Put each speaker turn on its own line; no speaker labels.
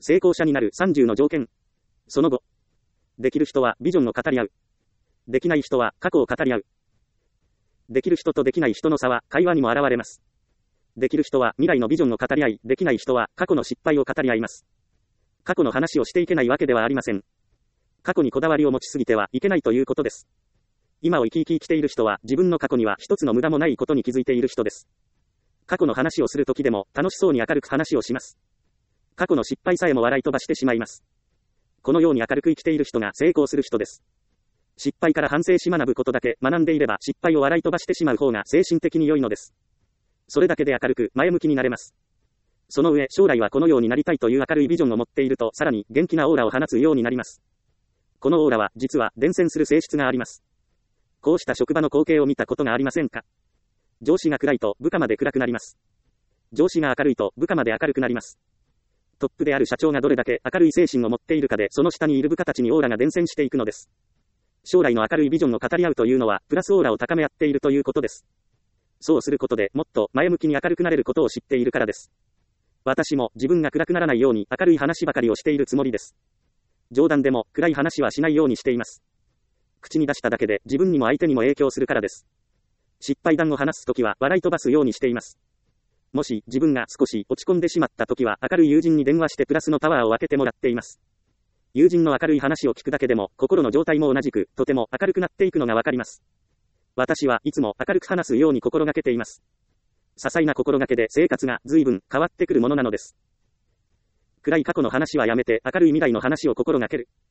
成功者になる30の条件。その後。できる人はビジョンを語り合う。できない人は過去を語り合う。できる人とできない人の差は会話にも現れます。できる人は未来のビジョンを語り合い、できない人は過去の失敗を語り合います。過去の話をしていけないわけではありません。過去にこだわりを持ちすぎてはいけないということです。今を生きている人は自分の過去には一つの無駄もないことに気づいている人です。過去の話をするときでも楽しそうに明るく話をします。過去の失敗さえも笑い飛ばしてしまいます。このように明るく生きている人が成功する人です。失敗から反省し学ぶことだけ学んでいれば失敗を笑い飛ばしてしまう方が精神的に良いのです。それだけで明るく前向きになれます。その上、将来はこのようになりたいという明るいビジョンを持っているとさらに元気なオーラを放つようになります。このオーラは実は伝染する性質があります。こうした職場の光景を見たことがありませんか？上司が暗いと部下まで暗くなります。上司が明るいと部下まで明るくなります。トップである社長がどれだけ明るい精神を持っているかでその下にいる部下たちにオーラが伝染していくのです。将来の明るいビジョンを語り合うというのはプラスオーラを高め合っているということです。そうすることでもっと前向きに明るくなれることを知っているからです。私も自分が暗くならないように明るい話ばかりをしているつもりです。冗談でも暗い話はしないようにしています。口に出しただけで自分にも相手にも影響するからです。失敗談を話すときは笑い飛ばすようにしています。もし自分が少し落ち込んでしまったときは明るい友人に電話してプラスのパワーを分けてもらっています。友人の明るい話を聞くだけでも心の状態も同じくとても明るくなっていくのがわかります。私はいつも明るく話すように心がけています。些細な心がけで生活が随分変わってくるものなのです。暗い過去の話はやめて明るい未来の話を心がける。